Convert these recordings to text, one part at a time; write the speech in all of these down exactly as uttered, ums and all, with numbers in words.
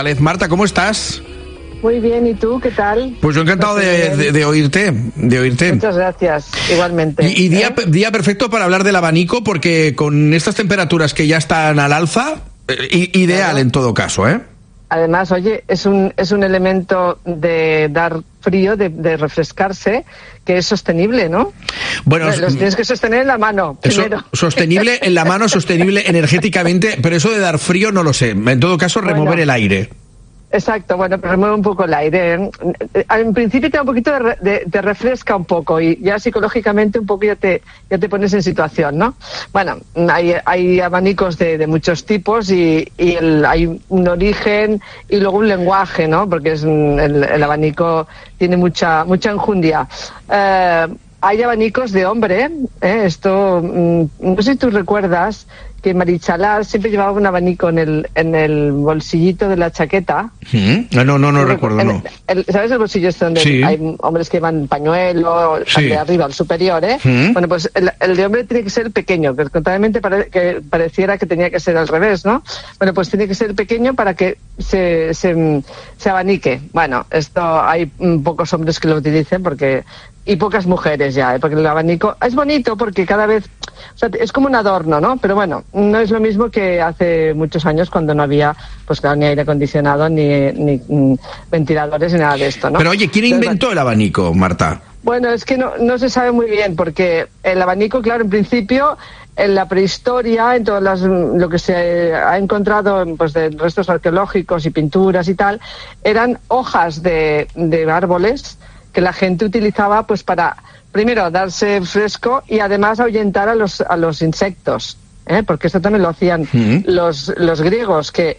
Marta, ¿cómo estás? Muy bien, ¿y tú qué tal? Pues yo encantado de, de, de oírte, de oírte. Muchas gracias, igualmente. Y, y día, ¿Eh? día perfecto para hablar del abanico, porque con estas temperaturas que ya están al alza, eh, ideal claro. En todo caso, ¿eh? Además, oye, es un es un elemento de dar frío, de, de refrescarse, que es sostenible, ¿no? Bueno, los tienes que sostener en la mano primero. Eso, sostenible en la mano, sostenible energéticamente, pero eso de dar frío no lo sé. En todo caso, remover bueno. el aire. Exacto, bueno, pero remueve un poco el aire. En principio te da un poquito de, de, te refresca un poco y ya psicológicamente un poco ya te ya te pones en situación, ¿no? Bueno, hay, hay abanicos de, de muchos tipos y, y el, hay un origen y luego un lenguaje, ¿no? Porque es el, el abanico tiene mucha mucha enjundia. Eh, hay abanicos de hombre, ¿eh? Esto, no sé si tú recuerdas que Marichalar siempre llevaba un abanico en el en el bolsillito de la chaqueta. ¿Mm? No, no, no, no recuerdo, en, no. El, ¿Sabes el bolsillo este donde sí. hay hombres que llevan pañuelo, sí. de arriba al superior, eh? ¿Mm? Bueno, pues el, el de hombre tiene que ser pequeño, que contrariamente pare, que pareciera que tenía que ser al revés, ¿no? Bueno, pues tiene que ser pequeño para que se, se, se abanique. Bueno, esto hay pocos hombres que lo utilicen porque y pocas mujeres ya, ¿eh? Porque el abanico es bonito porque cada vez, o sea, es como un adorno, ¿no? Pero bueno, no es lo mismo que hace muchos años cuando no había, pues claro, ni aire acondicionado, ni, ni, ni ventiladores, ni nada de esto, ¿no? Pero oye, ¿quién Entonces, inventó el abanico, Marta? Bueno, es que no, no se sabe muy bien, porque el abanico, claro, en principio, en la prehistoria, en todas las, lo que se ha encontrado, pues de restos arqueológicos y pinturas y tal, eran hojas de, de árboles que la gente utilizaba pues para, primero, darse fresco y además ahuyentar a los a los insectos, ¿eh? Porque esto también lo hacían ¿Mm? los los griegos, que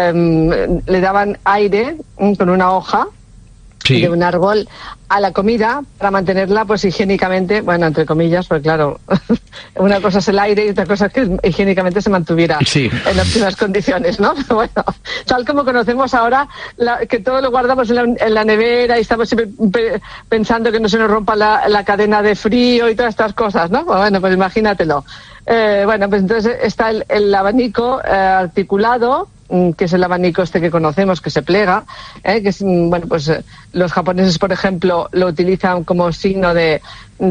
um, le daban aire um, con una hoja sí. de un árbol a la comida para mantenerla pues higiénicamente, bueno, entre comillas, porque claro, una cosa es el aire y otra cosa es que higiénicamente se mantuviera sí. en óptimas condiciones, ¿no? Bueno, tal como conocemos ahora, la, que todo lo guardamos en la, en la nevera y estamos siempre pe pensando que no se nos rompa la, la cadena de frío y todas estas cosas, ¿no? Bueno, pues imagínatelo. Eh, bueno, pues entonces está el, el abanico eh, articulado, que es el abanico este que conocemos, que se plega, ¿eh? Que es, bueno, pues eh, los japoneses, por ejemplo, lo utilizan como signo de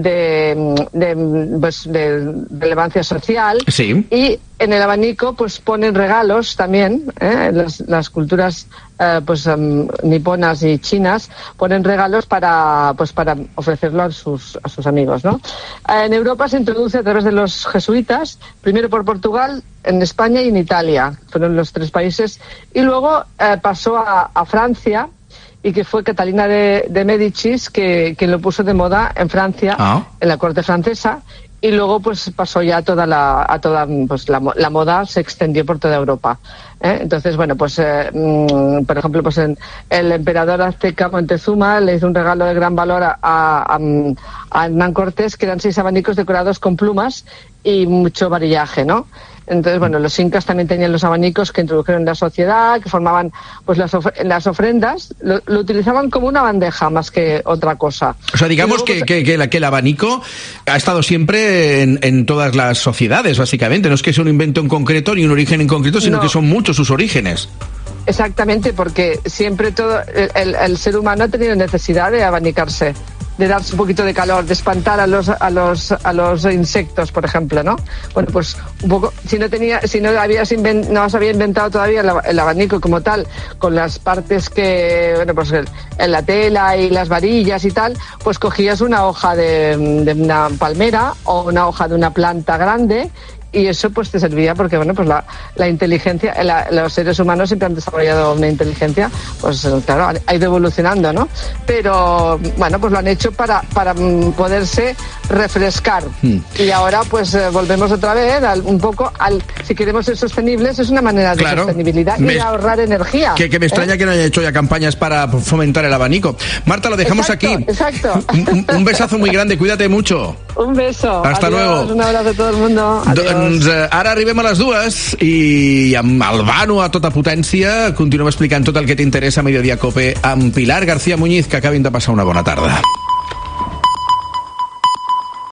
de, de, pues, de relevancia social sí. Y en el abanico pues ponen regalos también, ¿eh? las, las culturas eh, pues um, niponas y chinas ponen regalos para pues para ofrecerlo a sus a sus amigos, ¿no? En Europa se introduce a través de los jesuitas, primero por Portugal, en España y en Italia, fueron los tres países, y luego eh, pasó a, a Francia, y que fue Catalina de, de Médicis que, que lo puso de moda en Francia, ah. en la corte francesa, y luego pues pasó ya a toda la a toda pues la, la moda se extendió por toda Europa, ¿eh? Entonces bueno pues eh, mmm, por ejemplo pues en, el emperador azteca Montezuma le hizo un regalo de gran valor a, a, a Hernán Cortés, que eran seis abanicos decorados con plumas y mucho varillaje, ¿no? Entonces, bueno, los incas también tenían los abanicos que introdujeron en la sociedad, que formaban pues las, of las ofrendas, lo, lo utilizaban como una bandeja más que otra cosa. O sea, digamos luego, que, pues, que, que, la, que el abanico ha estado siempre en, en todas las sociedades, básicamente. No es que sea un invento en concreto ni un origen en concreto, sino no. que son muchos sus orígenes. Exactamente, porque siempre todo el, el, el ser humano ha tenido necesidad de abanicarse, de darse un poquito de calor, de espantar a los a los a los insectos, por ejemplo, ¿no? Bueno, pues un poco, si no tenía, si no habías invent, no había inventado todavía el, el abanico como tal, con las partes que, bueno, pues el, en la tela y las varillas y tal, pues cogías una hoja de, de una palmera o una hoja de una planta grande. Y eso pues te servía porque, bueno, pues la, la inteligencia, la, los seres humanos siempre han desarrollado una inteligencia, pues claro, ha ido evolucionando, ¿no? Pero, bueno, pues lo han hecho para, para poderse refrescar. Mm. Y ahora pues eh, volvemos otra vez al, un poco al, si queremos ser sostenibles, es una manera de claro, sostenibilidad me, y de ahorrar energía. Que, que me extraña ¿eh? que no haya hecho ya campañas para fomentar el abanico. Marta, lo dejamos exacto, aquí. Exacto. Un, un besazo muy grande, cuídate mucho. Un beso. Hasta Adiós, luego. Un abrazo a todo el mundo. Adiós. Doncs eh, ara arribem a les dues i amb el Vano a tota potència continuem explicant tot el que t'interessa a Mediodía Cope amb Pilar García Muñiz, que acabin de passar una bona tarda.